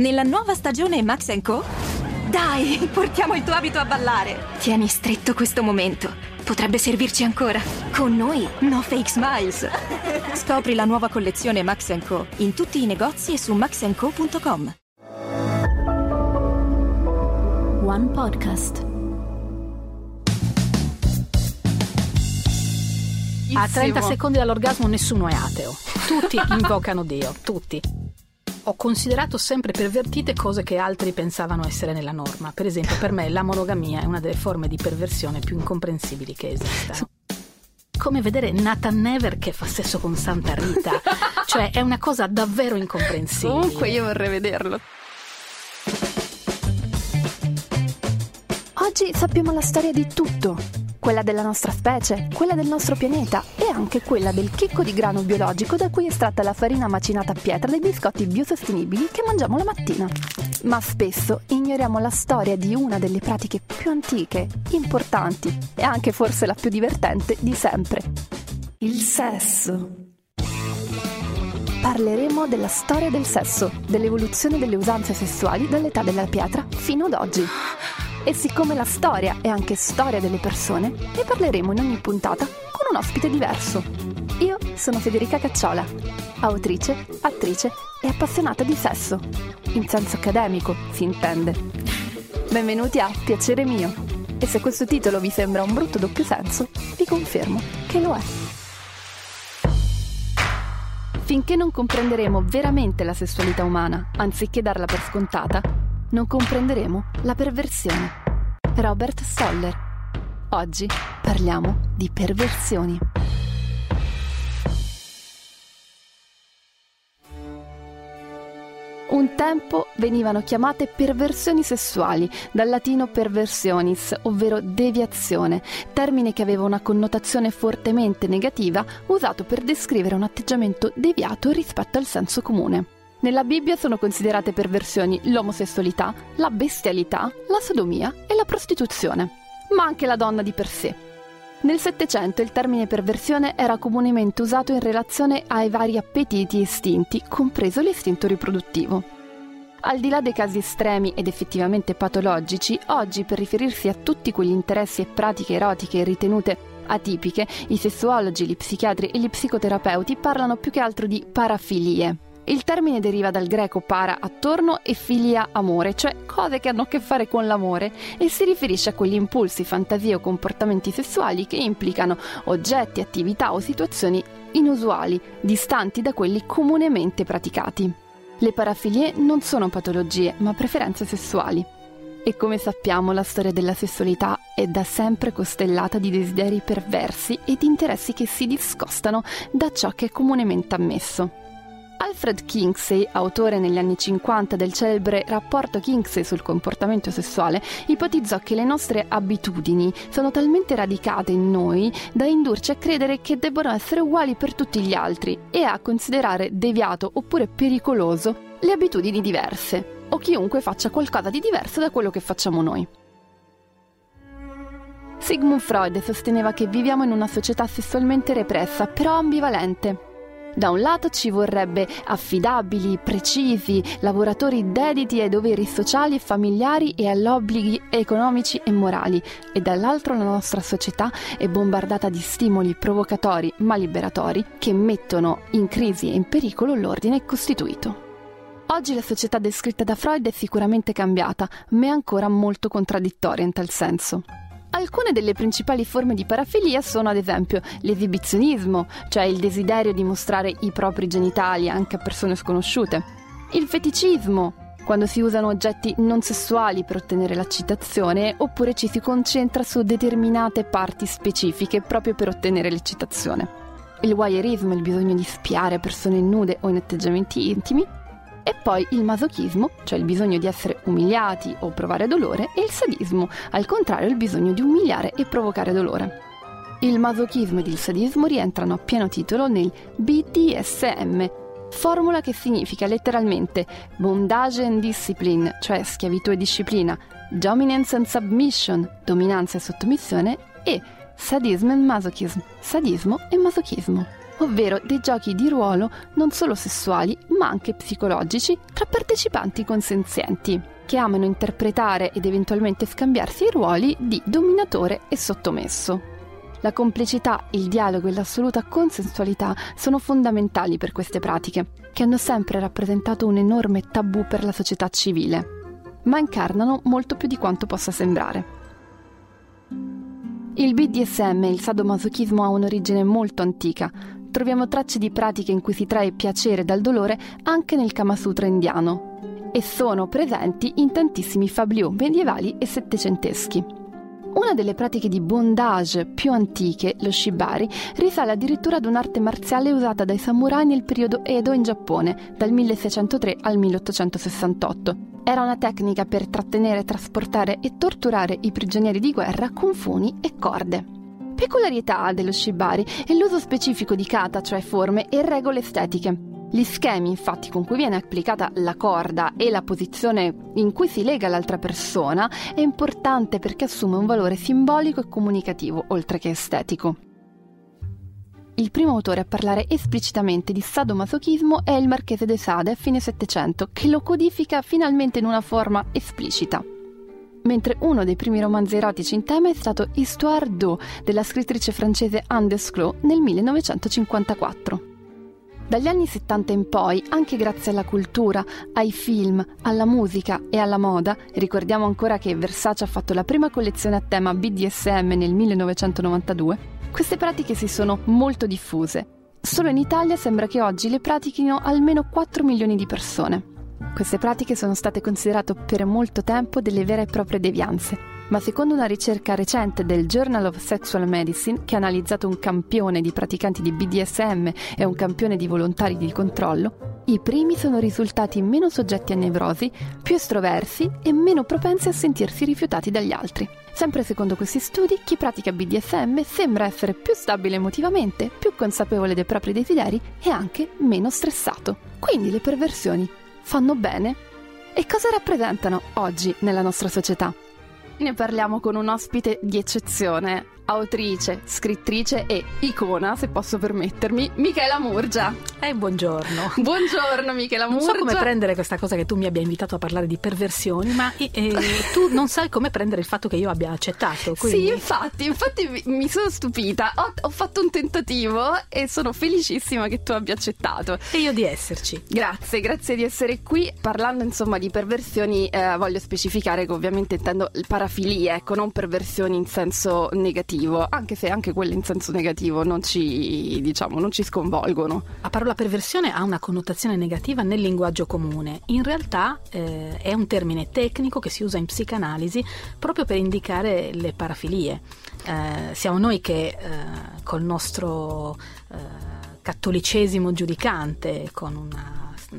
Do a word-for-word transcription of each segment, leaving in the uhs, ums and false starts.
Nella nuova stagione Max and Co? Dai, portiamo il tuo abito a ballare. Tieni stretto questo momento. Potrebbe servirci ancora. Con noi, no fake smiles. Scopri la nuova collezione Max and Co in tutti i negozi e su max and co punto com. One Podcast. A trenta secondi dall'orgasmo nessuno è ateo. Tutti invocano Dio, tutti. Ho considerato sempre pervertite cose che altri pensavano essere nella norma. Per esempio, per me la monogamia è una delle forme di perversione più incomprensibili che esistano. Come vedere Nathan Never che fa sesso con Santa Rita. Cioè, è una cosa davvero incomprensibile. Comunque io vorrei vederlo. Oggi sappiamo la storia di tutto. Quella della nostra specie, quella del nostro pianeta e anche quella del chicco di grano biologico da cui è estratta la farina macinata a pietra dei biscotti biosostenibili che mangiamo la mattina. Ma spesso ignoriamo la storia di una delle pratiche più antiche, importanti e anche forse la più divertente di sempre. Il sesso. Parleremo della storia del sesso, dell'evoluzione delle usanze sessuali dall'età della pietra fino ad oggi. E siccome la storia è anche storia delle persone, ne parleremo in ogni puntata con un ospite diverso. Io sono Federica Cacciola, autrice, attrice e appassionata di sesso. In senso accademico, si intende. Benvenuti a Piacere Mio. E se questo titolo vi sembra un brutto doppio senso, vi confermo che lo è. Finché non comprenderemo veramente la sessualità umana, anziché darla per scontata, non comprenderemo la perversione. Robert Stoller. Oggi parliamo di perversioni. Un tempo venivano chiamate perversioni sessuali, dal latino perversionis, ovvero deviazione, termine che aveva una connotazione fortemente negativa, usato per descrivere un atteggiamento deviato rispetto al senso comune. Nella Bibbia sono considerate perversioni l'omosessualità, la bestialità, la sodomia e la prostituzione, ma anche la donna di per sé. Nel Settecento il termine perversione era comunemente usato in relazione ai vari appetiti e istinti, compreso l'istinto riproduttivo. Al di là dei casi estremi ed effettivamente patologici, oggi per riferirsi a tutti quegli interessi e pratiche erotiche ritenute atipiche, i sessuologi, gli psichiatri e gli psicoterapeuti parlano più che altro di parafilie. Il termine deriva dal greco para attorno e filia amore, cioè cose che hanno a che fare con l'amore, e si riferisce a quegli impulsi, fantasie o comportamenti sessuali che implicano oggetti, attività o situazioni inusuali, distanti da quelli comunemente praticati. Le parafilie non sono patologie, ma preferenze sessuali. E come sappiamo, la storia della sessualità è da sempre costellata di desideri perversi e di interessi che si discostano da ciò che è comunemente ammesso. Alfred Kinsey, autore negli anni cinquanta del celebre rapporto Kinsey sul comportamento sessuale, ipotizzò che le nostre abitudini sono talmente radicate in noi da indurci a credere che debbano essere uguali per tutti gli altri e a considerare deviato oppure pericoloso le abitudini diverse o chiunque faccia qualcosa di diverso da quello che facciamo noi. Sigmund Freud sosteneva che viviamo in una società sessualmente repressa, però ambivalente. Da un lato ci vorrebbe affidabili, precisi, lavoratori dediti ai doveri sociali e familiari e agli obblighi economici e morali, e dall'altro la nostra società è bombardata di stimoli provocatori ma liberatori che mettono in crisi e in pericolo l'ordine costituito. Oggi la società descritta da Freud è sicuramente cambiata, ma è ancora molto contraddittoria in tal senso. Alcune delle principali forme di parafilia sono ad esempio l'esibizionismo, cioè il desiderio di mostrare i propri genitali anche a persone sconosciute, il feticismo, quando si usano oggetti non sessuali per ottenere l'eccitazione, oppure ci si concentra su determinate parti specifiche proprio per ottenere l'eccitazione, il voyeurismo, il bisogno di spiare persone nude o in atteggiamenti intimi, e poi il masochismo, cioè il bisogno di essere umiliati o provare dolore, e il sadismo, al contrario il bisogno di umiliare e provocare dolore. Il masochismo ed il sadismo rientrano a pieno titolo nel B D S M, formula che significa letteralmente bondage and discipline, cioè schiavitù e disciplina, dominance and submission, dominanza e sottomissione, e sadism and masochism, sadismo e masochismo. ovvero dei giochi di ruolo non solo sessuali ma anche psicologici tra partecipanti consenzienti, che amano interpretare ed eventualmente scambiarsi i ruoli di dominatore e sottomesso. La complicità, il dialogo e l'assoluta consensualità sono fondamentali per queste pratiche, che hanno sempre rappresentato un enorme tabù per la società civile, ma incarnano molto più di quanto possa sembrare. Il B D S M e il sadomasochismo ha un'origine molto antica. Troviamo tracce di pratiche in cui si trae piacere dal dolore anche nel Kama Sutra indiano, e sono presenti in tantissimi fabliaux medievali e settecenteschi. Una delle pratiche di bondage più antiche, lo shibari, risale addirittura ad un'arte marziale usata dai samurai nel periodo Edo in Giappone, dal milleseicentotre al milleottocentosessantotto. Era una tecnica per trattenere, trasportare e torturare i prigionieri di guerra con funi e corde. Peculiarità dello shibari è l'uso specifico di kata, cioè forme e regole estetiche. Gli schemi, infatti, con cui viene applicata la corda e la posizione in cui si lega l'altra persona è importante perché assume un valore simbolico e comunicativo, oltre che estetico. Il primo autore a parlare esplicitamente di sadomasochismo è il Marchese de Sade a fine Settecento, che lo codifica finalmente in una forma esplicita. Mentre uno dei primi romanzi erotici in tema è stato Histoire d'eau della scrittrice francese Anne Desclaux nel millenovecentocinquantaquattro. Dagli anni settanta in poi, anche grazie alla cultura, ai film, alla musica e alla moda, ricordiamo ancora che Versace ha fatto la prima collezione a tema B D S M nel millenovecentonovantadue, queste pratiche si sono molto diffuse. Solo in Italia sembra che oggi le pratichino almeno quattro milioni di persone. Queste pratiche sono state considerate per molto tempo delle vere e proprie devianze, ma secondo una ricerca recente del Journal of Sexual Medicine, che ha analizzato un campione di praticanti di B D S M e un campione di volontari di controllo, i primi sono risultati meno soggetti a nevrosi, più estroversi e meno propensi a sentirsi rifiutati dagli altri. Sempre secondo questi studi, chi pratica B D S M sembra essere più stabile emotivamente, più consapevole dei propri desideri e anche meno stressato. Quindi le perversioni fanno bene? E cosa rappresentano oggi nella nostra società? Ne parliamo con un ospite di eccezione, autrice, scrittrice e icona, se posso permettermi, Michela Murgia. Eh, buongiorno. Buongiorno Michela Murgia. Non so come prendere questa cosa che tu mi abbia invitato a parlare di perversioni, ma eh, tu non sai come prendere il fatto che io abbia accettato. Quindi... Sì, infatti, infatti mi sono stupita. Ho, ho fatto un tentativo e sono felicissima che tu abbia accettato. E io di esserci. Grazie, grazie di essere qui. Parlando insomma di perversioni, eh, voglio specificare che ovviamente intendo parafilie, ecco, non perversioni in senso negativo. Anche se anche quelle in senso negativo non ci, diciamo, non ci sconvolgono. La parola perversione ha una connotazione negativa nel linguaggio comune. In realtà eh, è un termine tecnico che si usa in psicanalisi proprio per indicare le parafilie. Eh, siamo noi che eh, col nostro eh, cattolicesimo giudicante, con una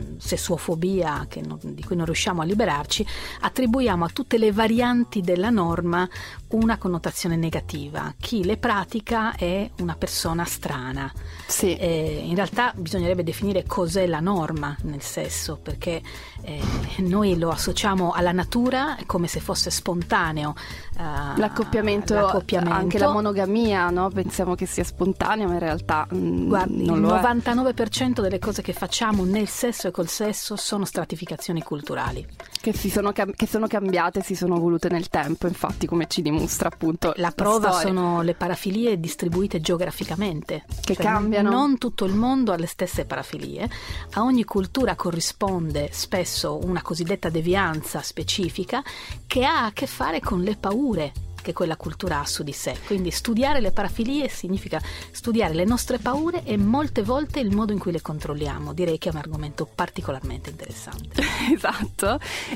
sessuofobia che non, di cui non riusciamo a liberarci, attribuiamo a tutte le varianti della norma una connotazione negativa. Chi le pratica è una persona strana. Sì. Eh, in realtà bisognerebbe definire cos'è la norma nel sesso, perché eh, noi lo associamo alla natura come se fosse spontaneo. Uh, l'accoppiamento, l'accoppiamento, anche la monogamia, no? Pensiamo che sia spontanea, ma in realtà mh, guardi, non il lo novantanove per cento delle cose che facciamo nel sesso e col sesso sono stratificazioni culturali che, si sono, cam- che sono cambiate, si sono evolute nel tempo, infatti, come ci dimostra appunto la prova la sono le parafilie distribuite geograficamente, che cioè cambiano. Non tutto il mondo ha le stesse parafilie, a ogni cultura corrisponde spesso una cosiddetta devianza specifica che ha a che fare con le paure che quella cultura ha su di sé. Quindi studiare le parafilie significa studiare le nostre paure e molte volte il modo in cui le controlliamo. Direi che è un argomento particolarmente interessante. Esatto,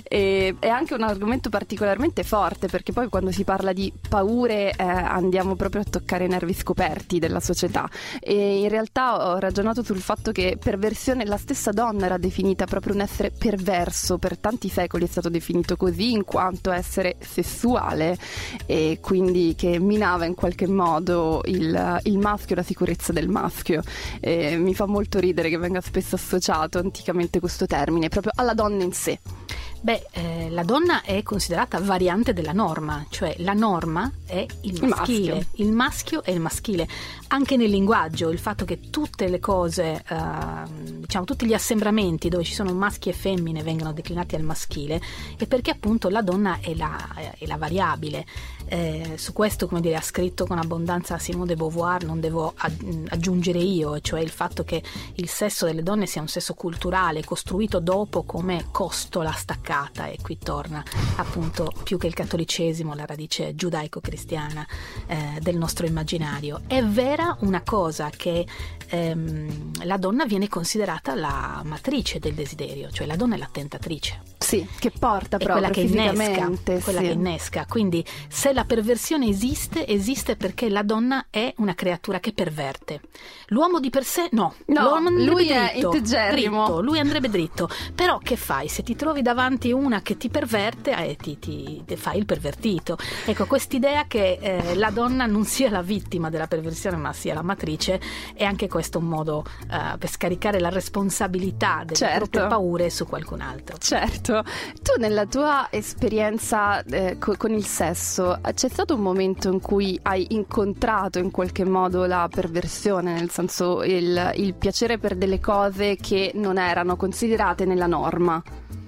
e è anche un argomento particolarmente forte, perché poi quando si parla di paure eh, andiamo proprio a toccare i nervi scoperti della società, e in realtà ho ragionato sul fatto che perversione, la stessa donna era definita proprio un essere perverso, per tanti secoli è stato definito così in quanto essere sessuale, e quindi che minava in qualche modo il, il maschio e la sicurezza del maschio. E mi fa molto ridere che venga spesso associato anticamente questo termine proprio alla donna in sé. Beh, eh, la donna è considerata variante della norma, cioè la norma è il maschile, il maschio, il maschio è il maschile. Anche nel linguaggio, il fatto che tutte le cose, eh, diciamo tutti gli assembramenti dove ci sono maschi e femmine vengano declinati al maschile, è perché appunto la donna è la, è la variabile. Eh, su questo, come dire, ha scritto con abbondanza Simone de Beauvoir, non devo aggiungere io, cioè il fatto che il sesso delle donne sia un sesso culturale costruito dopo come costola staccata, e qui torna appunto più che il cattolicesimo la radice giudaico-cristiana eh, del nostro immaginario. È vera una cosa che ehm, la donna viene considerata la matrice del desiderio, cioè la donna è la tentatrice. Sì, che porta è proprio quella che innesca, fisicamente, quella sì. che innesca. Quindi se la perversione esiste, esiste perché la donna è una creatura che perverte. L'uomo di per sé no, no l'uomo lui dritto, è integerrimo. Dritto, lui andrebbe dritto. Però che fai? Se ti trovi davanti una che ti perverte, eh, ti, ti, ti fai il pervertito. Ecco, quest'idea che eh, la donna non sia la vittima della perversione ma sia la matrice, è anche questo un modo uh, per scaricare la responsabilità delle certo. proprie paure su qualcun altro. Certo. Tu nella tua esperienza eh, co- con il sesso c'è stato un momento in cui hai incontrato in qualche modo la perversione, nel senso il, il piacere per delle cose che non erano considerate nella norma?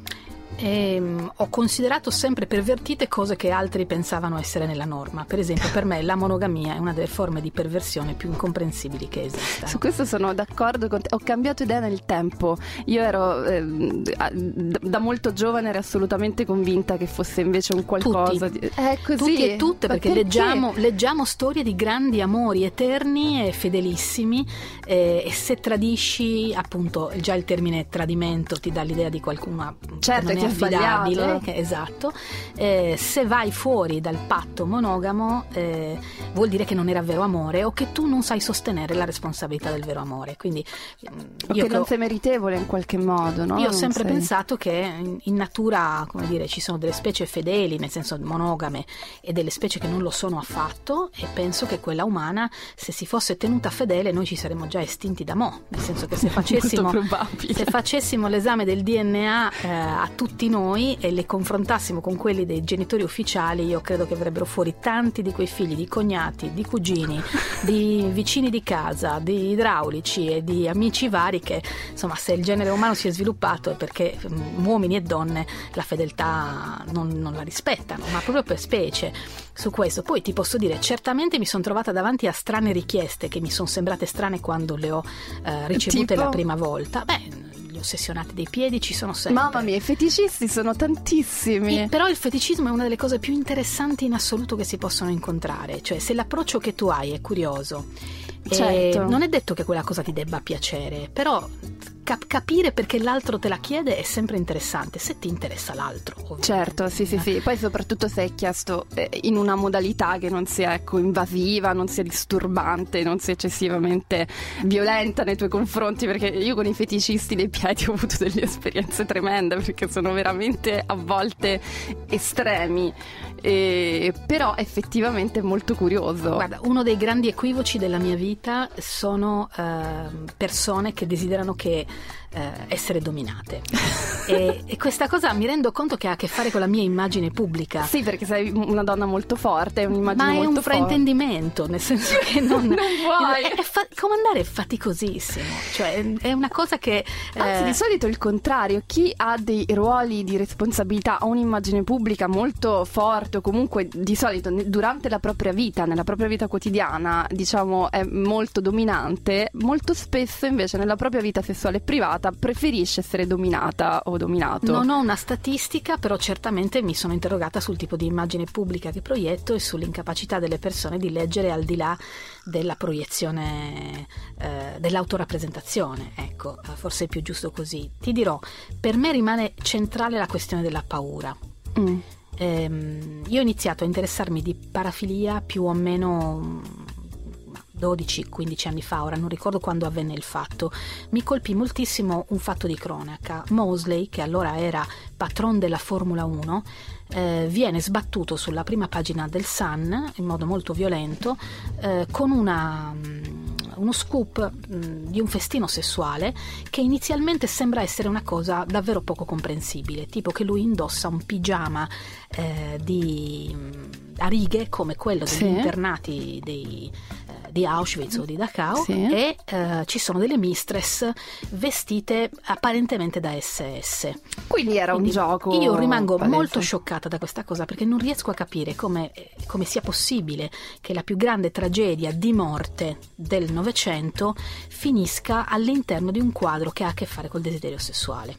E, ho considerato sempre pervertite cose che altri pensavano essere nella norma. Per esempio, per me la monogamia è una delle forme di perversione più incomprensibili che esistano. Su questo sono d'accordo con te. Ho cambiato idea nel tempo. Io ero eh, da molto giovane ero assolutamente convinta che fosse invece un qualcosa tutti. di... È così. Tutti e tutte, perché, perché? Leggiamo, leggiamo storie di grandi amori eterni e fedelissimi, eh, e se tradisci, appunto, già il termine tradimento ti dà l'idea di qualcuno certo, che non è affidabile, che, esatto. Eh, se vai fuori dal patto monogamo, eh, vuol dire che non era vero amore o che tu non sai sostenere la responsabilità del vero amore. Quindi o io che non sei meritevole in qualche modo, no? Io ho non sempre sei... pensato che in, in natura, come dire, ci sono delle specie fedeli, nel senso monogame, e delle specie che non lo sono affatto, e penso che quella umana, se si fosse tenuta fedele, noi ci saremmo già estinti da mo', nel senso che se facessimo, se facessimo l'esame del D N A eh, a tutti noi e le confrontassimo con quelli dei genitori ufficiali, io credo che avrebbero fuori tanti di quei figli di cognati, di cugini, di vicini di casa, di idraulici e di amici vari, che insomma, se il genere umano si è sviluppato è perché um, uomini e donne la fedeltà non, non la rispettano, ma proprio per specie. Su questo poi ti posso dire, certamente mi sono trovata davanti a strane richieste che mi sono sembrate strane quando le ho eh, ricevute tipo? la prima volta. Beh, ossessionati dei piedi ci sono sempre. Mamma mia, i feticisti sono tantissimi. E, però il feticismo è una delle cose più interessanti in assoluto che si possono incontrare. Cioè, se l'approccio che tu hai è curioso, certo. non è detto che quella cosa ti debba piacere, però cap- capire perché l'altro te la chiede è sempre interessante, se ti interessa l'altro, ovviamente. Certo, sì sì sì. Poi soprattutto se è chiesto eh, in una modalità che non sia, ecco, invasiva, non sia disturbante, non sia eccessivamente violenta nei tuoi confronti, perché io con i feticisti dei piedi ho avuto delle esperienze tremende, perché sono veramente a volte estremi, e, però effettivamente molto curioso. Guarda, uno dei grandi equivoci della mia vita sono eh, persone che desiderano che eh, essere dominate e, e questa cosa mi rendo conto che ha a che fare con la mia immagine pubblica. Sì, perché sei una donna molto forte, è un'immagine ma è molto un fraintendimento, nel senso che non, non vuoi. È, è fa- comandare è faticosissimo, cioè è una cosa che eh... anzi di solito il contrario, chi ha dei ruoli di responsabilità, ha un'immagine pubblica molto forte, o comunque di solito durante la propria vita, nella propria vita quotidiana, diciamo, è molto dominante, molto spesso invece nella propria vita sessuale privata preferisce essere dominata o dominato. Non ho una statistica, però certamente mi sono interrogata sul tipo di immagine pubblica che proietto e sull'incapacità delle persone di leggere al di là della proiezione, eh, dell'autorappresentazione. Ecco, forse è più giusto così. Ti dirò, per me rimane centrale la questione della paura. Mm. Ehm, io ho iniziato a interessarmi di parafilia più o meno dodici quindici anni fa, ora non ricordo quando avvenne il fatto. Mi colpì moltissimo un fatto di cronaca. Mosley, che allora era patron della Formula uno, eh, viene sbattuto sulla prima pagina del Sun in modo molto violento, eh, con una uno scoop mh, di un festino sessuale che inizialmente sembra essere una cosa davvero poco comprensibile, tipo che lui indossa un pigiama eh, di, a righe come quello degli sì. internati dei di Auschwitz o di Dachau sì. e uh, ci sono delle mistress vestite apparentemente da esse esse. Quindi era Quindi un gioco. Io rimango palese. molto scioccata da questa cosa, perché non riesco a capire come, come sia possibile che la più grande tragedia di morte del Novecento finisca all'interno di un quadro che ha a che fare col desiderio sessuale.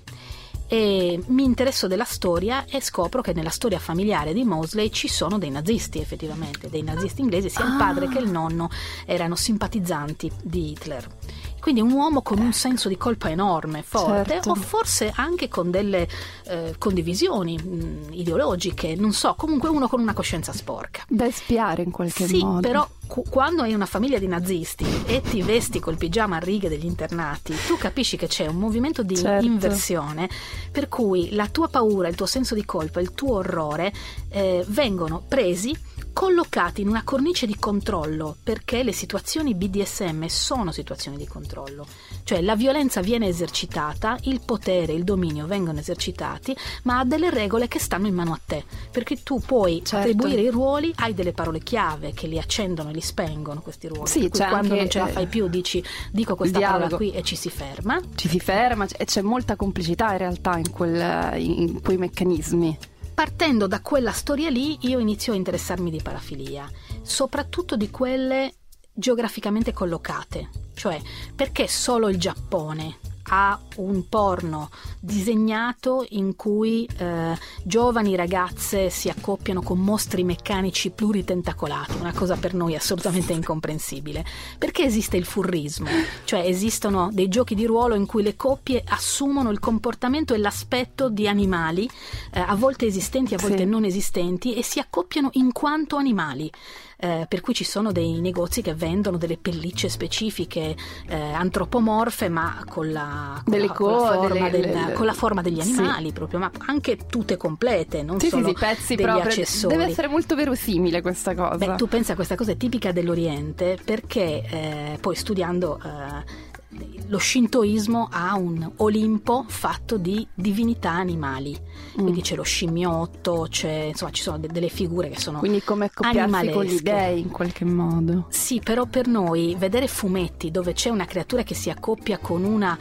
E mi interesso della storia e scopro che nella storia familiare di Mosley ci sono dei nazisti, effettivamente, dei nazisti inglesi, sia il padre che il nonno erano simpatizzanti di Hitler. Quindi un uomo con un senso di colpa enorme, forte, certo. o forse anche con delle eh, condivisioni mh, ideologiche, non so, comunque uno con una coscienza sporca. Da espiare in qualche sì, modo. Sì, però cu- quando hai una famiglia di nazisti e ti vesti col pigiama a righe degli internati, tu capisci che c'è un movimento di certo. inversione, per cui la tua paura, il tuo senso di colpa, il tuo orrore eh, vengono presi, collocati in una cornice di controllo, perché le situazioni B D S M sono situazioni di controllo, cioè la violenza viene esercitata, il potere, il dominio vengono esercitati, ma ha delle regole che stanno in mano a te, perché tu puoi certo. attribuire i ruoli, hai delle parole chiave che li accendono e li spengono questi ruoli, sì, per cui c'è quando anche, non ce la fai più dici dico questa parola qui e ci si ferma ci si ferma e c'è molta complicità in realtà in, quel, in quei meccanismi. Partendo da quella storia lì, io inizio a interessarmi di parafilia, soprattutto di quelle geograficamente collocate, cioè perché solo il Giappone ha un porno disegnato in cui eh, giovani ragazze si accoppiano con mostri meccanici pluritentacolati, una cosa per noi assolutamente incomprensibile. Perché esiste il furrismo? Cioè esistono dei giochi di ruolo in cui le coppie assumono il comportamento e l'aspetto di animali, eh, a volte esistenti, a volte sì. non esistenti, e si accoppiano in quanto animali. Eh, per cui ci sono dei negozi che vendono delle pellicce specifiche eh, antropomorfe, ma con la, con delle la, code, con la, forma, le, del, le, con la forma degli animali sì. proprio, ma anche tutte complete, non sì, solo sì, sì, pezzi degli proprio. accessori. Deve essere molto verosimile questa cosa. Beh, tu pensa, questa cosa è tipica dell'Oriente, perché eh, poi studiando eh, lo shintoismo ha un Olimpo fatto di divinità animali, mm. quindi c'è lo scimmiotto, c'è, insomma ci sono de- delle figure che sono quindi come accoppiarsi con gli dei in qualche modo. Sì, però per noi vedere fumetti dove c'è una creatura che si accoppia con una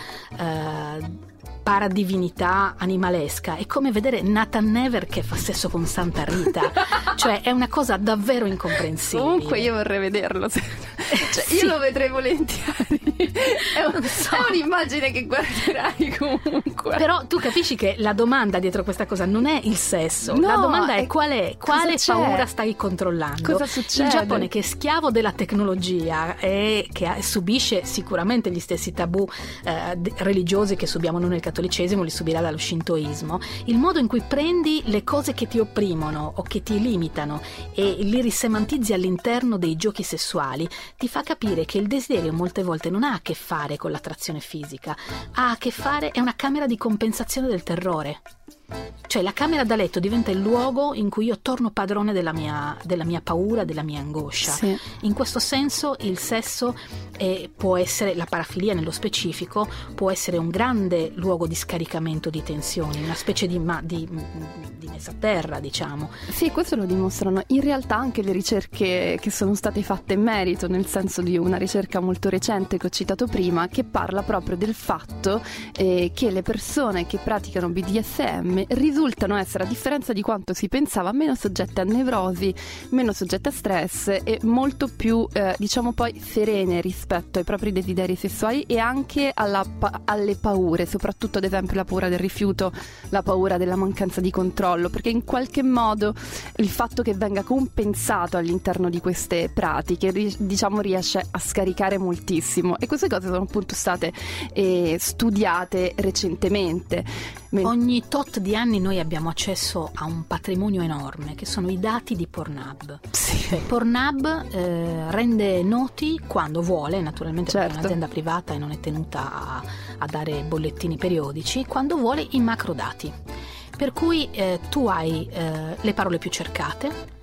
eh, paradivinità animalesca è come vedere Nathan Never che fa sesso con Santa Rita, cioè è una cosa davvero incomprensibile. Comunque io vorrei vederlo, cioè, sì. io lo vedrei volentieri. È, un, so. è un'immagine che guarderai comunque. Però tu capisci che la domanda dietro questa cosa non è il sesso, no, la domanda è, è qual è quale paura stai controllando. Cosa succede? Il Giappone, che è schiavo della tecnologia e che subisce sicuramente gli stessi tabù eh, religiosi che subiamo noi nel cattolicesimo, li subirà dallo shintoismo. Il modo in cui prendi le cose che ti opprimono o che ti limitano e li risemantizzi all'interno dei giochi sessuali ti fa capire che il desiderio molte volte non ha a che fare con l'attrazione fisica, ha a che fare, è una camera di compensazione del terrore. Cioè la camera da letto diventa il luogo in cui io torno padrone della mia, della mia paura, della mia angoscia. Sì. In questo senso il sesso è, può essere, la parafilia nello specifico, può essere un grande luogo di scaricamento di tensioni, una specie di, ma, di, di messa a terra, diciamo. Sì, questo lo dimostrano in realtà anche le ricerche che sono state fatte in merito, nel senso di una ricerca molto recente che ho citato prima, che parla proprio del fatto eh, che le persone che praticano B D S M risultano essere, a differenza di quanto si pensava, meno soggette a nevrosi, meno soggette a stress e molto più eh, diciamo poi serene rispetto ai propri desideri sessuali e anche alla pa- alle paure, soprattutto ad esempio la paura del rifiuto, la paura della mancanza di controllo, perché in qualche modo il fatto che venga compensato all'interno di queste pratiche ri- diciamo riesce a scaricare moltissimo, e queste cose sono appunto state eh, studiate recentemente. Ogni tot di anni noi abbiamo accesso a un patrimonio enorme che sono i dati di Pornhub. Sì. Cioè, Pornhub eh, rende noti quando vuole, naturalmente certo. perché è un'azienda privata e non è tenuta a, a dare bollettini periodici, quando vuole i macrodati. Per cui eh, tu hai eh, le parole più cercate,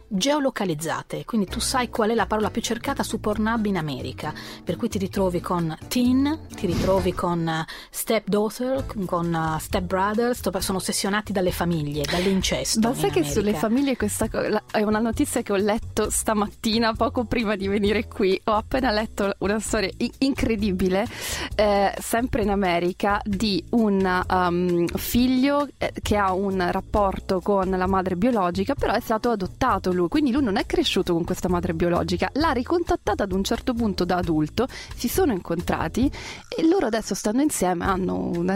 geolocalizzate, quindi tu sai qual è la parola più cercata su Pornhub in America, per cui ti ritrovi con teen, ti ritrovi con uh, stepdaughter, con uh, stepbrother, sono ossessionati dalle famiglie, dall'incesto. Ma sai che America. Sulle famiglie questa cosa è una notizia che ho letto stamattina poco prima di venire qui. Ho appena letto una storia in- incredibile eh, sempre in America di un um, figlio eh, che ha un rapporto con la madre biologica, però è stato adottato lui, quindi lui non è cresciuto con questa madre biologica, l'ha ricontattata ad un certo punto da adulto, si sono incontrati e loro adesso stanno insieme, hanno una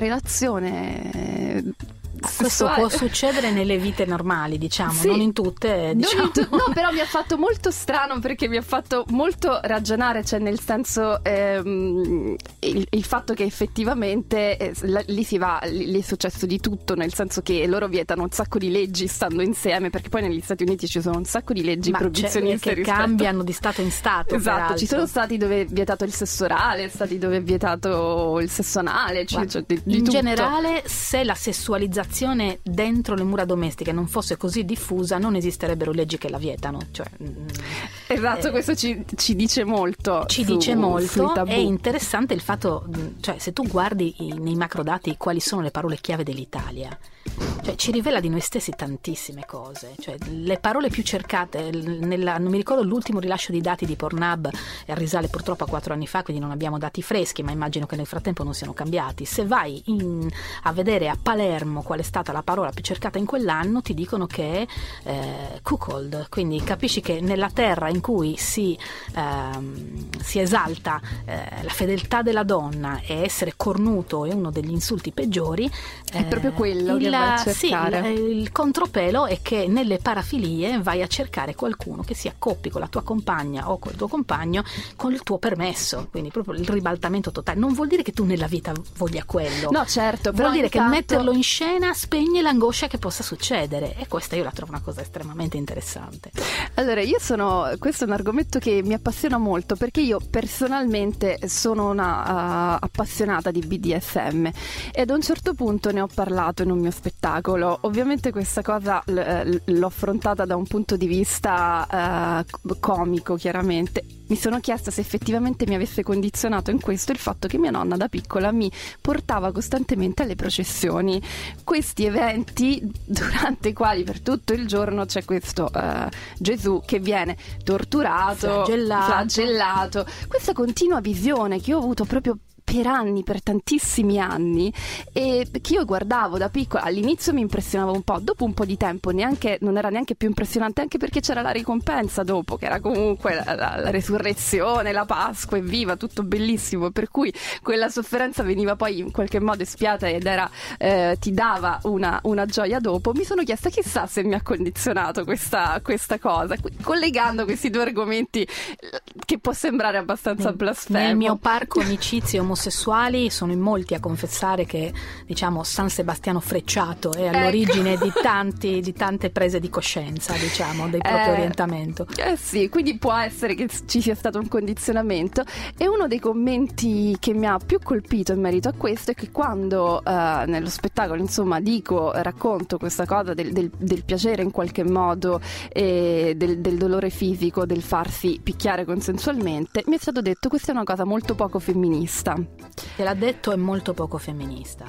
relazione Questo sessuale. può succedere nelle vite normali, diciamo, Sì. non in tutte, diciamo. Non in tu- no, però mi ha fatto molto strano, perché mi ha fatto molto ragionare, cioè nel senso ehm, il, il fatto che effettivamente eh, la- lì si va, lì, lì è successo di tutto, nel senso che loro vietano un sacco di leggi stando insieme, perché poi negli Stati Uniti ci sono un sacco di leggi Ma proibizioniste che rispetto- cambiano di stato in stato. Esatto, peraltro. ci sono stati dove è vietato il sesso orale, stati dove è vietato il sesso anale, cioè, Guarda, cioè, di, di in tutto. generale, se la sessualizzazione dentro le mura domestiche non fosse così diffusa, non esisterebbero leggi che la vietano. Cioè, Esatto, eh, questo ci, ci dice molto. ci su- dice sui molto. tabù. È interessante il fatto, cioè, se tu guardi i- nei macrodati quali sono le parole chiave dell'Italia, cioè, ci rivela di noi stessi tantissime cose. Cioè, le parole più cercate nella, non mi ricordo l'ultimo rilascio di dati di Pornhub, e risale purtroppo a quattro anni fa, quindi non abbiamo dati freschi, ma immagino che nel frattempo non siano cambiati. Se vai in, a vedere a Palermo qual è stata la parola più cercata in quell'anno, ti dicono che è eh, cuckold, quindi capisci che nella terra in cui si, ehm, si esalta eh, la fedeltà della donna e essere cornuto è uno degli insulti peggiori. È proprio quello il, che vai a cercare. Sì, il, il contropelo è che nelle parafilie vai a cercare qualcuno che si accoppi con la tua compagna o col tuo compagno con il tuo permesso, quindi proprio il ribaltamento totale. Non vuol dire che tu nella vita voglia quello, No, certo, però vuol dire intanto- che metterlo in scena spegne l'angoscia che possa succedere, e questa io la trovo una cosa estremamente interessante. Allora, io sono, questo è un argomento che mi appassiona molto, perché io personalmente sono una uh, appassionata di B D S M e ad un certo punto ne ho parlato in un mio spettacolo. Ovviamente questa cosa l- l'ho affrontata da un punto di vista uh, comico, chiaramente. Mi sono chiesta se effettivamente mi avesse condizionato in questo il fatto che mia nonna da piccola mi portava costantemente alle processioni, questi eventi durante i quali per tutto il giorno c'è questo uh, Gesù che viene torturato, Flagellato. flagellato, questa continua visione che io ho avuto proprio per anni, per tantissimi anni, e che io guardavo da piccola. All'inizio mi impressionava un po', dopo un po' di tempo neanche, non era neanche più impressionante, anche perché c'era la ricompensa dopo, che era comunque la, la, la resurrezione, la Pasqua, evviva, tutto bellissimo, per cui quella sofferenza veniva poi in qualche modo espiata ed era eh, ti dava una, una gioia dopo. Mi sono chiesta chissà se mi ha condizionato questa, questa cosa, collegando questi due argomenti che può sembrare abbastanza blasfemo. Nel mio parco amicizie omosessuali sono in molti a confessare che, diciamo, San Sebastiano Frecciato è all'origine ecco. di tanti di tante prese di coscienza, diciamo, del proprio eh, orientamento. Eh sì, quindi può essere che ci sia stato un condizionamento. E uno dei commenti che mi ha più colpito in merito a questo è che quando eh, nello spettacolo, insomma, dico, racconto questa cosa del, del, del piacere in qualche modo, e del, del dolore fisico, del farsi picchiare consensualmente, mi è stato detto: questa è una cosa molto poco femminista. Te l'ha detto, è molto poco femminista.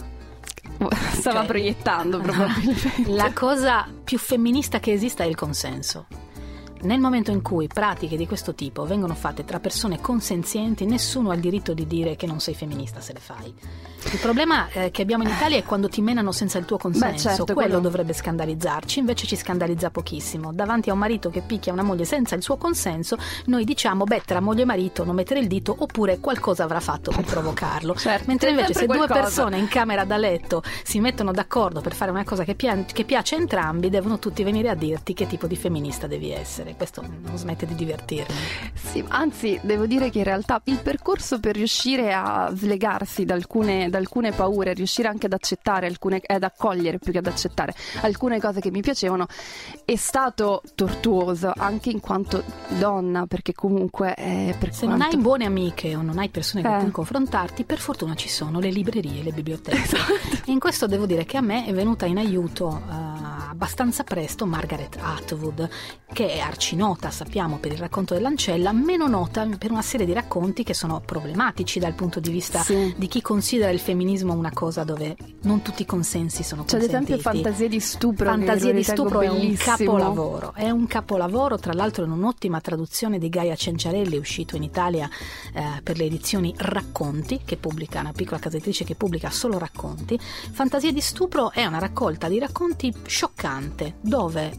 Stava Cioè, proiettando probabilmente. La cosa più femminista che esista è il consenso. Nel momento in cui pratiche di questo tipo vengono fatte tra persone consenzienti, nessuno ha il diritto di dire che non sei femminista se le fai. Il problema eh, che abbiamo in Italia è quando ti menano senza il tuo consenso. Beh, certo, quello, quello dovrebbe scandalizzarci, invece ci scandalizza pochissimo. Davanti a un marito che picchia una moglie senza il suo consenso, noi diciamo: beh, tra moglie e marito non mettere il dito, oppure qualcosa avrà fatto per provocarlo. Certo, Mentre invece se due qualcosa. persone in camera da letto si mettono d'accordo per fare una cosa che, pia- che piace a entrambi, devono tutti venire a dirti che tipo di femminista devi essere. Questo non smette di divertirmi. Sì, anzi, devo dire che in realtà il percorso per riuscire a slegarsi da alcune, da alcune paure, riuscire anche ad accettare alcune, ad accogliere più che ad accettare alcune cose che mi piacevano, è stato tortuoso anche in quanto donna, perché comunque eh, per Se quanto... non hai buone amiche o non hai persone con Eh. cui confrontarti, per fortuna ci sono le librerie e le biblioteche. Esatto. E in questo devo dire che a me è venuta in aiuto uh, abbastanza presto Margaret Atwood, che è arcinota, sappiamo, per il racconto dell'ancella, meno nota per una serie di racconti che sono problematici dal punto di vista sì. di chi considera il femminismo una cosa dove non tutti i consensi sono C'è consentiti. ad esempio Fantasia di stupro. Fantasia di stupro è un capolavoro, è un capolavoro, tra l'altro in un'ottima traduzione di Gaia Cenciarelli, uscito in Italia eh, per le edizioni Racconti, che pubblica, una piccola casa editrice che pubblica solo racconti. Fantasia di stupro è una raccolta di racconti scioccante, dove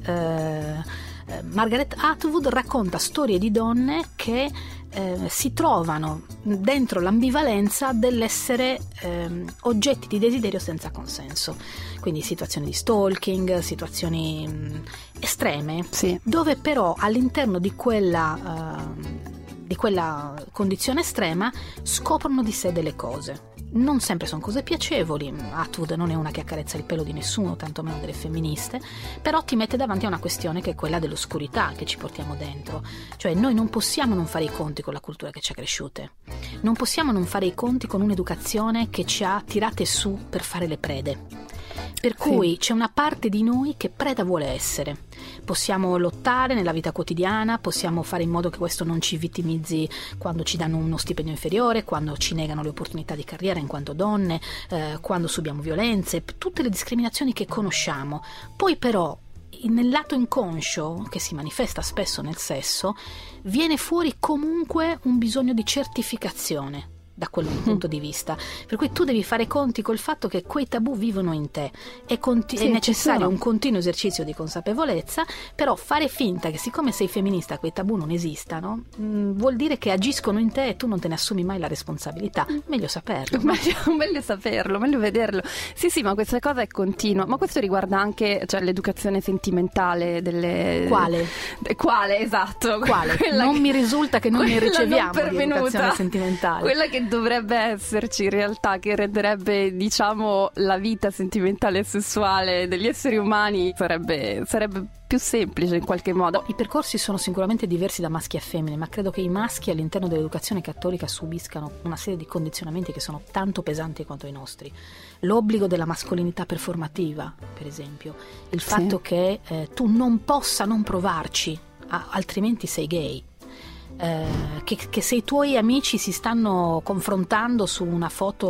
eh, Margaret Atwood racconta storie di donne che eh, si trovano dentro l'ambivalenza dell'essere eh, oggetti di desiderio senza consenso, quindi situazioni di stalking, situazioni mh, estreme, sì. dove però all'interno di quella, uh, di quella condizione estrema scoprono di sé delle cose. Non sempre sono cose piacevoli, Atwood non è una che accarezza il pelo di nessuno, tantomeno delle femministe, però ti mette davanti a una questione che è quella dell'oscurità che ci portiamo dentro. Cioè noi non possiamo non fare i conti con la cultura che ci ha cresciute, non possiamo non fare i conti con un'educazione che ci ha tirate su per fare le prede. Per cui sì. c'è una parte di noi che preda vuole essere. Possiamo lottare nella vita quotidiana, possiamo fare in modo che questo non ci vittimizzi quando ci danno uno stipendio inferiore, quando ci negano le opportunità di carriera in quanto donne, eh, quando subiamo violenze, tutte le discriminazioni che conosciamo. Poi però nel lato inconscio, che si manifesta spesso nel sesso, viene fuori comunque un bisogno di certificazione da quel punto di vista, per cui tu devi fare conti col fatto che quei tabù vivono in te. È, conti- sì, è necessario un continuo esercizio di consapevolezza, però fare finta che siccome sei femminista quei tabù non esistano mh, vuol dire che agiscono in te e tu non te ne assumi mai la responsabilità. Meglio saperlo. meglio, meglio saperlo, meglio vederlo. Sì sì, ma questa cosa è continua, ma questo riguarda anche, cioè, l'educazione sentimentale delle... Quale? De... Quale, esatto. Quale? Non che... mi risulta che non ne riceviamo di educazione sentimentale. Quella che dovrebbe esserci in realtà, che renderebbe, diciamo, la vita sentimentale e sessuale degli esseri umani sarebbe, sarebbe più semplice in qualche modo. I percorsi sono sicuramente diversi da maschi a femmine, ma credo che i maschi all'interno dell'educazione cattolica subiscano una serie di condizionamenti che sono tanto pesanti quanto i nostri. L'obbligo della mascolinità performativa, per esempio, il fatto sì. che eh, tu non possa non provarci, a, altrimenti sei gay. Eh, che, che se i tuoi amici si stanno confrontando su una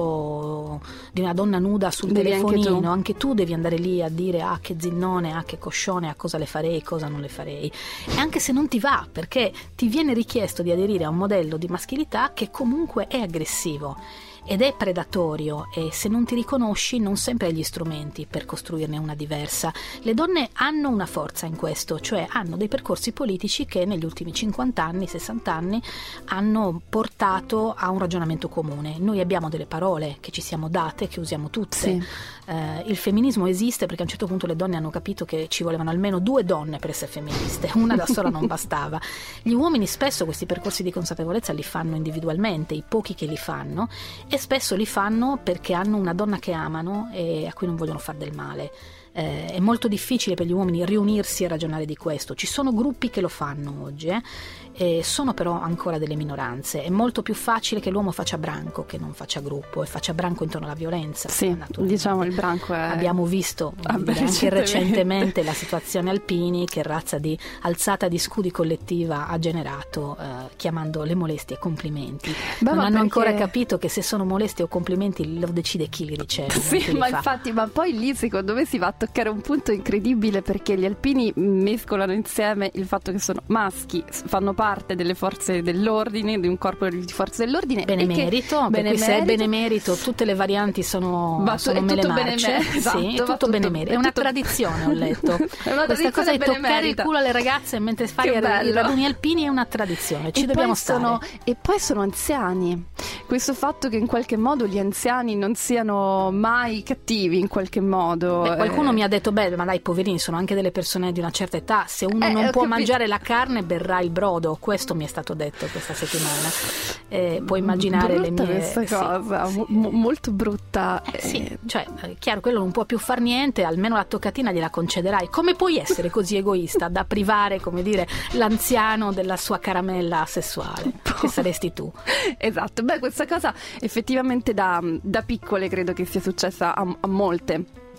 foto di una donna nuda sul devi telefonino, anche tu. anche tu devi andare lì a dire ah che zinnone, ah che coscione, a cosa le farei, cosa non le farei, e anche se non ti va, perché ti viene richiesto di aderire a un modello di maschilità che comunque è aggressivo ed è predatorio, e se non ti riconosci non sempre hai gli strumenti per costruirne una diversa. Le donne hanno una forza in questo, cioè hanno dei percorsi politici che negli ultimi cinquanta anni, sessanta anni hanno portato a un ragionamento comune. Noi abbiamo delle parole che ci siamo date, che usiamo tutte. Sì. Eh, il femminismo esiste perché a un certo punto le donne hanno capito che ci volevano almeno due donne per essere femministe, una da sola non bastava. Gli uomini spesso questi percorsi di consapevolezza li fanno individualmente, i pochi che li fanno, e spesso li fanno perché hanno una donna che amano e a cui non vogliono far del male. Eh, è molto difficile per gli uomini riunirsi e ragionare di questo. Ci sono gruppi che lo fanno oggi, eh? E sono però ancora delle minoranze. È molto più facile che l'uomo faccia branco che non faccia gruppo, e faccia branco intorno alla violenza. Sì, diciamo il branco è... Abbiamo visto ah, beh, anche recentemente. recentemente la situazione Alpini, che razza di alzata di scudi collettiva ha generato, eh, chiamando le molestie complimenti. Beh, non hanno perché... ancora capito che se sono molestie o complimenti lo decide chi li riceve. Sì, ma infatti, ma poi lì secondo me si va a toccare un punto incredibile, perché gli alpini mescolano insieme il fatto che sono maschi, fanno parte delle forze dell'ordine, di un corpo di forze dell'ordine, benemerito, per cui se è benemerito tutte le varianti sono, sono mele marce, esatto, sì, è tutto benemerito, è una tutto... tradizione, ho letto. È una questa cosa di toccare il culo alle ragazze mentre fai i raduni alpini è una tradizione, ci e dobbiamo stare. Sono, e poi sono anziani, questo fatto che in qualche modo gli anziani non siano mai cattivi in qualche modo. Beh, qualcuno eh... mi ha detto beh ma dai, poverini, sono anche delle persone di una certa età, se uno eh, non può capito. mangiare la carne berrà il brodo, questo mi è stato detto questa settimana. Eh, puoi immaginare brutta le mie questa cosa, sì, mo- sì. molto brutta. Eh, sì, cioè, è chiaro, quello non può più far niente, almeno la toccatina gliela concederai. Come puoi essere così egoista da privare, come dire, l'anziano della sua caramella sessuale, che saresti tu? Esatto, beh, questa cosa effettivamente da, da piccole credo che sia successa a, a molte.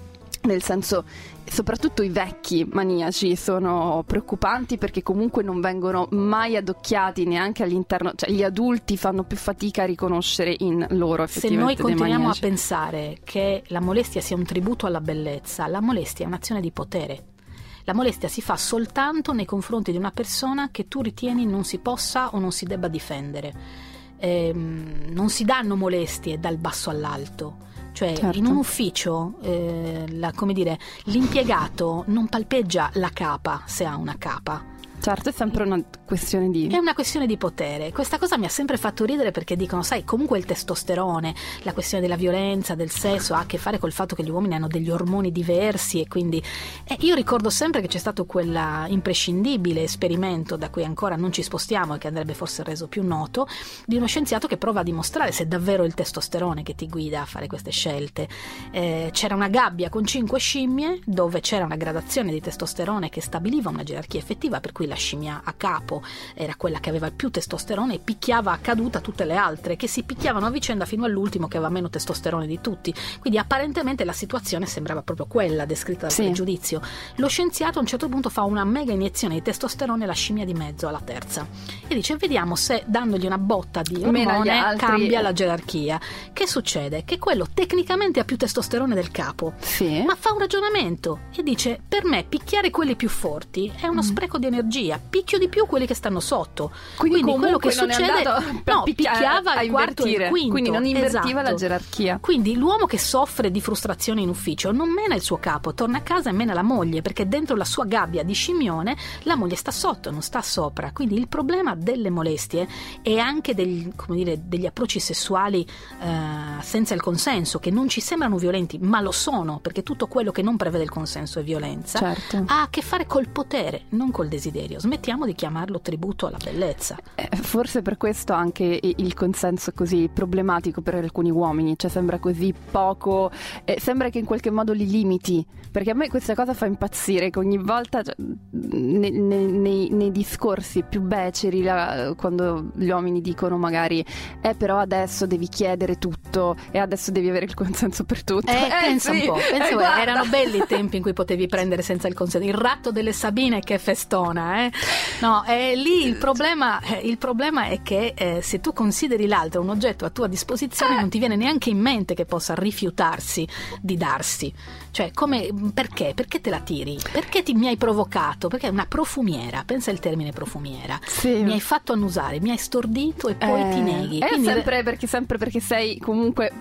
nel senso, soprattutto i vecchi maniaci sono preoccupanti perché comunque non vengono mai addocchiati neanche all'interno, cioè gli adulti fanno più fatica a riconoscere in loro effettivamente. Se noi continuiamo a pensare che la molestia sia un tributo alla bellezza, la molestia è un'azione di potere. La molestia si fa soltanto nei confronti di una persona che tu ritieni non si possa o non si debba difendere. Ehm, non si danno molestie dal basso all'alto. Cioè, certo. In un ufficio, eh, la, come dire, l'impiegato non palpeggia la capa se ha una capa. Certo, è sempre una questione di... È una questione di potere. Questa cosa mi ha sempre fatto ridere perché dicono, sai, comunque il testosterone, la questione della violenza, del sesso, ha a che fare col fatto che gli uomini hanno degli ormoni diversi e quindi... Eh, io ricordo sempre che c'è stato quel imprescindibile esperimento da cui ancora non ci spostiamo e che andrebbe forse reso più noto, di uno scienziato che prova a dimostrare se è davvero il testosterone che ti guida a fare queste scelte. Eh, c'era una gabbia con cinque scimmie dove c'era una gradazione di testosterone che stabiliva una gerarchia effettiva, per cui la scimmia a capo era quella che aveva il più testosterone e picchiava a caduta tutte le altre, che si picchiavano a vicenda fino all'ultimo che aveva meno testosterone di tutti. Quindi apparentemente la situazione sembrava proprio quella descritta dal sì. pregiudizio. Lo scienziato a un certo punto fa una mega iniezione di testosterone alla scimmia di mezzo, alla terza, e dice vediamo se dandogli una botta di ormone altri... cambia la gerarchia. Che succede? Che quello tecnicamente ha più testosterone del capo, sì. ma fa un ragionamento e dice per me picchiare quelli più forti è uno mm. spreco di energia, picchio di più quelli che stanno sotto. Quindi, quindi quello che non succede no, picchiava il quarto e il quinto, quindi non invertiva esatto. la gerarchia. Quindi l'uomo che soffre di frustrazione in ufficio non mena il suo capo, torna a casa e mena la moglie, perché dentro la sua gabbia di scimmione la moglie sta sotto, non sta sopra. Quindi il problema delle molestie e anche degli, come dire, degli approcci sessuali eh, senza il consenso, che non ci sembrano violenti ma lo sono, perché tutto quello che non prevede il consenso è violenza, certo. ha a che fare col potere, non col desiderio. Smettiamo di chiamarlo tributo alla bellezza. Eh, forse per questo anche il consenso è così problematico per alcuni uomini, cioè sembra così poco, eh, sembra che in qualche modo li limiti, perché a me questa cosa fa impazzire, che ogni volta cioè, ne, ne, nei, nei discorsi più beceri la, quando gli uomini dicono magari eh però adesso devi chiedere tutto e adesso devi avere il consenso per tutto. Eh, eh pensa sì, un po', pensa eh, erano belli i tempi in cui potevi prendere senza il consenso. Il ratto delle Sabine che festona, eh? No, eh, lì il problema, eh, il problema è che eh, se tu consideri l'altro un oggetto a tua disposizione, non ti viene neanche in mente che possa rifiutarsi di darsi. Cioè, come, perché? Perché te la tiri? Perché ti, mi hai provocato? Perché è una profumiera, pensa al termine profumiera. Sì. Mi hai fatto annusare, mi hai stordito e poi eh, ti neghi. È Quindi, sempre perché, sempre perché sei comunque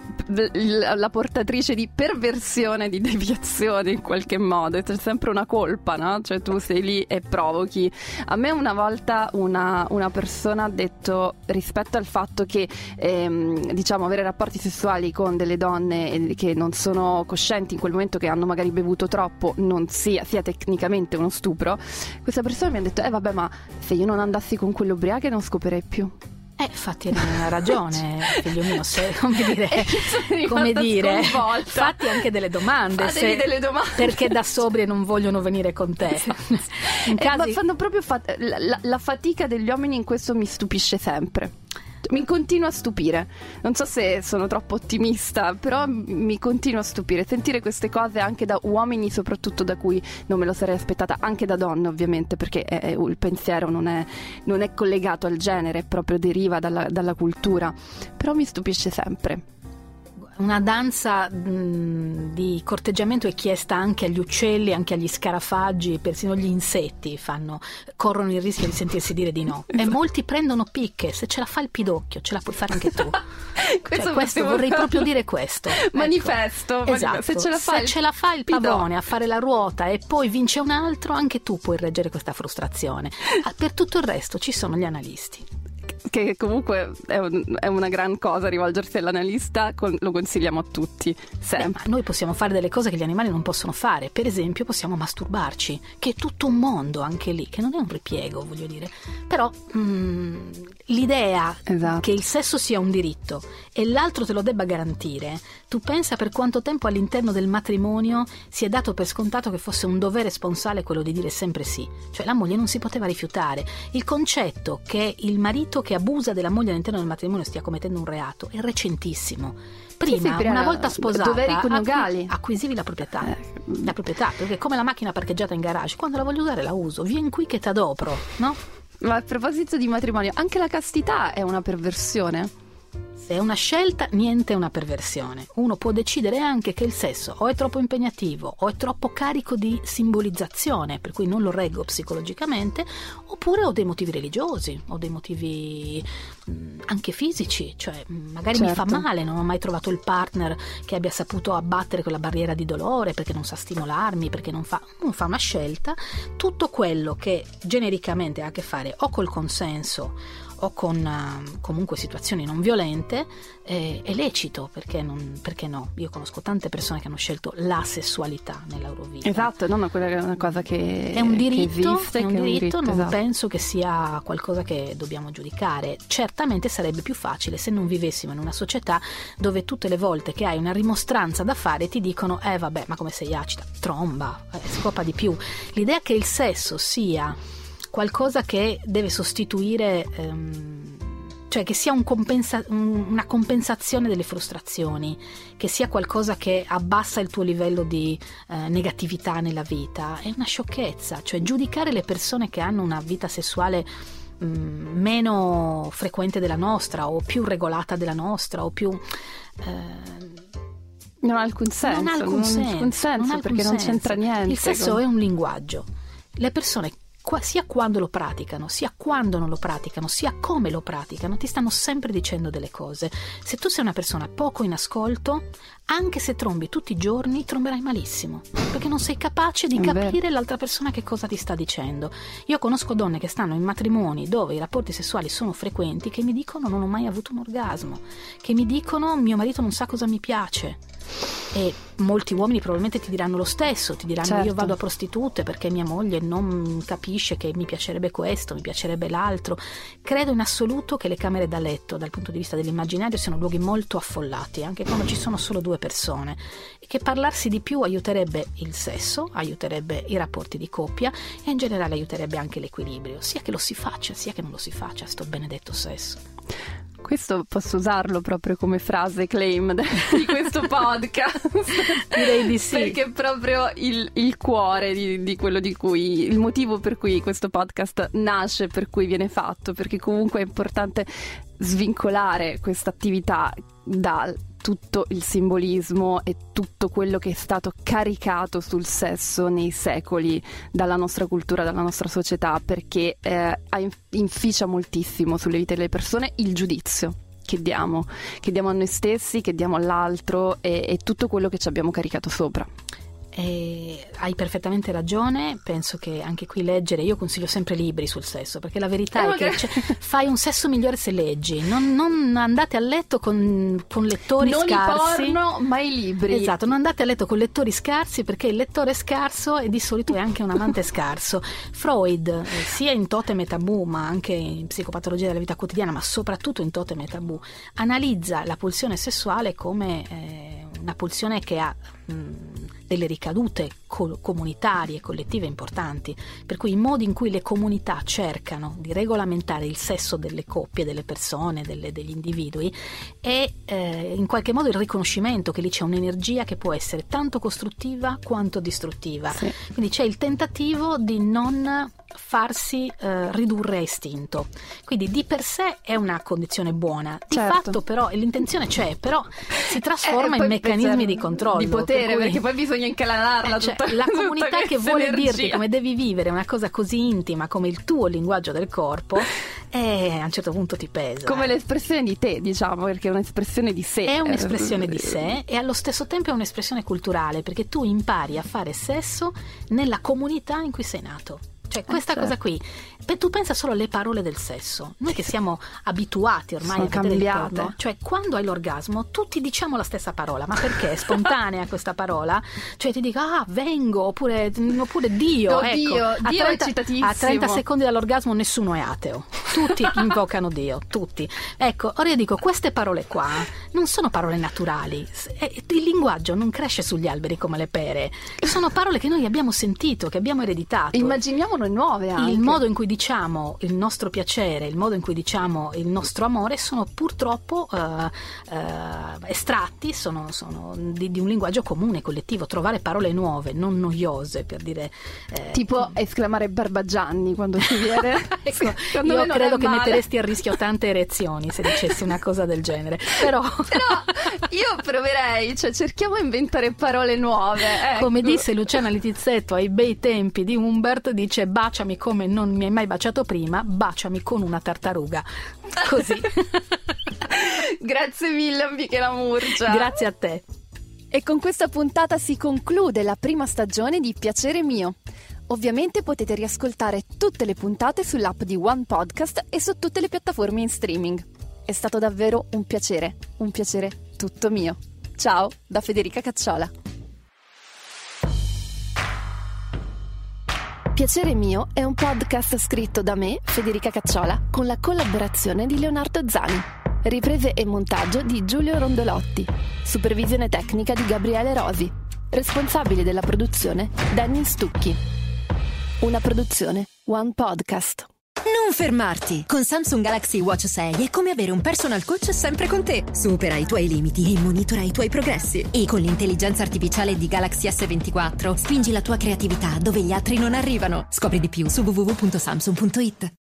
la portatrice di perversione, di deviazione in qualche modo. C'è sempre una colpa, no? Cioè tu sei lì e provochi. A me una volta una, una persona ha detto, rispetto al fatto che ehm, diciamo avere rapporti sessuali con delle donne che non sono coscienti in quel momento, che hanno magari bevuto troppo, non sia, sia tecnicamente uno stupro, questa persona mi ha detto eh vabbè, ma se io non andassi con quello ubriache non scoperei più. Eh, infatti hai ragione, figlio mio, se, come dire, come dire fatti anche delle domande, se, delle domande, perché da sobrie non vogliono venire con te. Esatto. In eh, casi... ma fanno proprio fat- la, la, la fatica degli uomini in questo mi stupisce sempre. Mi continua a stupire, non so se sono troppo ottimista, però mi continua a stupire sentire queste cose anche da uomini, soprattutto da cui non me lo sarei aspettata, anche da donne ovviamente, perché è, è, il pensiero non è, non è collegato al genere, proprio deriva dalla, dalla cultura, però mi stupisce sempre. Una danza mh, di corteggiamento è chiesta anche agli uccelli, anche agli scarafaggi, persino gli insetti fanno, corrono il rischio di sentirsi dire di no. E molti prendono picche, se ce la fa il pidocchio, ce la puoi fare anche tu. questo, cioè, questo vorrei fare. proprio dire questo. Manifesto, ecco. Esatto. Se ce la fa, se il, ce la fa il pavone a fare la ruota e poi vince un altro, anche tu puoi reggere questa frustrazione. Per tutto il resto ci sono gli analisti. Che comunque è, un, è una gran cosa rivolgersi all'analista, con, lo consigliamo a tutti sempre. Beh, noi possiamo fare delle cose che gli animali non possono fare, per esempio possiamo masturbarci, che è tutto un mondo anche lì, che non è un ripiego, voglio dire, però mh, l'idea esatto. che il sesso sia un diritto e l'altro te lo debba garantire, tu pensa per quanto tempo all'interno del matrimonio si è dato per scontato che fosse un dovere sponsale quello di dire sempre sì, cioè la moglie non si poteva rifiutare. Il concetto che il marito che abusa della moglie all'interno del matrimonio stia commettendo un reato è recentissimo, Prima, sì, sì, prima una volta sposata, doveri coniugali, acquisivi la proprietà. Eh. La proprietà, perché come la macchina parcheggiata in garage, quando la voglio usare la uso, vieni qui che t'adopro, no? Ma a proposito di matrimonio, anche la castità è una perversione? Se è una scelta, niente è una perversione. Uno può decidere anche che il sesso o è troppo impegnativo o è troppo carico di simbolizzazione, per cui non lo reggo psicologicamente, oppure ho dei motivi religiosi, ho dei motivi mh, anche fisici, cioè mh, magari certo. mi fa male, non ho mai trovato il partner che abbia saputo abbattere quella barriera di dolore, perché non sa stimolarmi, perché non fa, non fa una scelta. Tutto quello che genericamente ha a che fare o col consenso o con uh, comunque situazioni non violente, eh, è lecito, perché, non, perché no? Io conosco tante persone che hanno scelto la sessualità nella loro vita. Esatto, no, ma quella è una cosa che è un diritto, che esiste, è un che diritto, è un diritto, non esatto. penso che sia qualcosa che dobbiamo giudicare. Certamente sarebbe più facile se non vivessimo in una società dove tutte le volte che hai una rimostranza da fare ti dicono eh vabbè, ma come sei acida, tromba, eh, scopa di più. L'idea che il sesso sia qualcosa che deve sostituire, ehm, cioè che sia un compensa- un, una compensazione delle frustrazioni, che sia qualcosa che abbassa il tuo livello di eh, negatività nella vita, è una sciocchezza. Cioè giudicare le persone che hanno una vita sessuale mh, meno frequente della nostra o più regolata della nostra o più... Eh, non ha alcun senso, non ha alcun non senso, alcun senso non ha alcun perché non senso. c'entra niente. Il sesso è un linguaggio. Le persone sia quando lo praticano, sia quando non lo praticano, sia come lo praticano, ti stanno sempre dicendo delle cose. Se tu sei una persona poco in ascolto, anche se trombi tutti i giorni, tromberai malissimo, perché non sei capace di capire l'altra persona che cosa ti sta dicendo. Io conosco donne che stanno in matrimoni dove i rapporti sessuali sono frequenti, che mi dicono non ho mai avuto un orgasmo, che mi dicono mio marito non sa cosa mi piace. E molti uomini probabilmente ti diranno lo stesso, ti diranno certo. io vado a prostitute perché mia moglie non capisce che mi piacerebbe questo, mi piacerebbe l'altro. Credo in assoluto che le camere da letto dal punto di vista dell'immaginario siano luoghi molto affollati, anche quando ci sono solo due persone, e che parlarsi di più aiuterebbe il sesso, aiuterebbe i rapporti di coppia e in generale aiuterebbe anche l'equilibrio, sia che lo si faccia sia che non lo si faccia, sto benedetto sesso. Questo posso usarlo proprio come frase claim di questo podcast. Direi di sì. Perché è proprio il, il cuore di, di quello di cui, il motivo per cui questo podcast nasce, per cui viene fatto, perché comunque è importante svincolare questa attività da tutto il simbolismo e tutto quello che è stato caricato sul sesso nei secoli dalla nostra cultura, dalla nostra società, perché eh, inficia moltissimo sulle vite delle persone il giudizio che diamo, che diamo a noi stessi, che diamo all'altro e, e tutto quello che ci abbiamo caricato sopra. E hai perfettamente ragione, penso che anche qui leggere, io consiglio sempre libri sul sesso, perché la verità eh, è che cioè, fai un sesso migliore se leggi, non, non andate a letto con, con lettori non scarsi, non i porno ma i libri, esatto, non andate a letto con lettori scarsi, perché il lettore scarso e di solito è anche un amante scarso. Freud, eh, sia in Totem e Tabù ma anche in Psicopatologia della vita quotidiana, ma soprattutto in Totem e Tabù, analizza la pulsione sessuale come eh, una pulsione che ha mh, delle ricadute co- comunitarie e collettive importanti, per cui i modi in cui le comunità cercano di regolamentare il sesso delle coppie, delle persone, delle, degli individui, è eh, in qualche modo il riconoscimento che lì c'è un'energia che può essere tanto costruttiva quanto distruttiva. Sì. Quindi c'è il tentativo di non farsi eh, ridurre a istinto, quindi di per sé è una condizione buona, di certo. fatto però l'intenzione c'è, però si trasforma eh, in meccanismi di controllo, di potere, per cui, perché poi bisogna incanalarla eh, cioè, tutta, la comunità tutta che vuole energia. dirti come devi vivere una cosa così intima come il tuo linguaggio del corpo, eh, a un certo punto ti pesa, come eh. l'espressione di te, diciamo, perché è un'espressione di sé, è un'espressione di sé e allo stesso tempo è un'espressione culturale, perché tu impari a fare sesso nella comunità in cui sei nato. Cioè questa eh, certo. cosa qui, tu pensa solo alle parole del sesso, noi che siamo abituati ormai sono a vedere cambiate. il porno, cioè quando hai l'orgasmo tutti diciamo la stessa parola, ma perché è spontanea questa parola? Cioè ti dico ah vengo, oppure, oppure Dio, oh, ecco, Dio, a, Dio trenta, è citatissimo. A trenta secondi dall'orgasmo nessuno è ateo, tutti invocano Dio, tutti. Ecco, ora io dico queste parole qua non sono parole naturali, il linguaggio non cresce sugli alberi come le pere, sono parole che noi abbiamo sentito, che abbiamo ereditato. Immaginiamo parole nuove anche. Il modo in cui diciamo il nostro piacere, il modo in cui diciamo il nostro amore sono purtroppo uh, uh, estratti, sono, sono di, di un linguaggio comune, collettivo. Trovare parole nuove, non noiose, per dire eh, tipo esclamare Barbagianni quando ci viene. Ecco, io credo che metteresti a rischio tante erezioni se dicessi una cosa del genere, però, però io proverei, cioè cerchiamo di inventare parole nuove, ecco. Come disse Luciana Littizzetto ai bei tempi di Humbert, dice: baciami come non mi hai mai baciato prima, baciami con una tartaruga. Così. Grazie mille Michela Murgia. Grazie a te. E con questa puntata si conclude la prima stagione di Piacere Mio. Ovviamente potete riascoltare tutte le puntate sull'app di One Podcast e su tutte le piattaforme in streaming. È stato davvero un piacere, un piacere tutto mio. Ciao da Federica Cacciola. Piacere Mio è un podcast scritto da me, Federica Cacciola, con la collaborazione di Leonardo Zani. Riprese e montaggio di Giulio Rondolotti. Supervisione tecnica di Gabriele Rosi. Responsabile della produzione Danny Stucchi. Una produzione One Podcast. Non fermarti! Con Samsung Galaxy Watch sei è come avere un personal coach sempre con te. Supera i tuoi limiti e monitora i tuoi progressi. E con l'intelligenza artificiale di Galaxy S ventiquattro spingi la tua creatività dove gli altri non arrivano. Scopri di più su w w w punto samsung punto it.